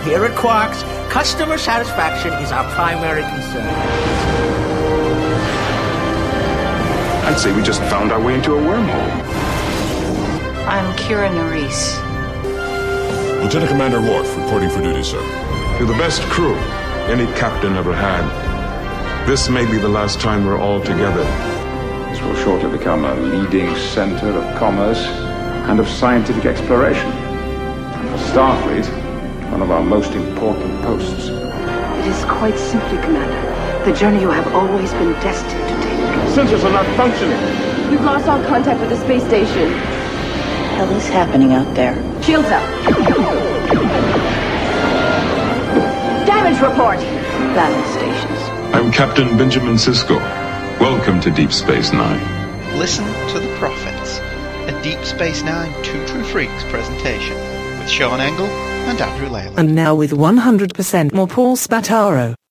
Here at Quarks, customer satisfaction is our primary concern. I'd say we just found our way into a wormhole. I'm Kira Nerys. Lieutenant Commander Worf, reporting for duty, sir. You're the best crew any captain ever had. This may be the last time we're all together. This will shortly become a leading center of commerce and of scientific exploration. And for Starfleet, one of our most important posts. It is quite simply, Commander, the journey you have always been destined to take. Sensors are not functioning. We've lost all contact with the space station. What the hell is happening out there? Shields up. Damage report. Battle stations. I'm Captain Benjamin Sisko. Welcome to Deep Space Nine. Listen to the Prophets, a Deep Space Nine Two True Freaks presentation with Sean Engel and Andrew Leyland. And now with 100% more Paul Spataro.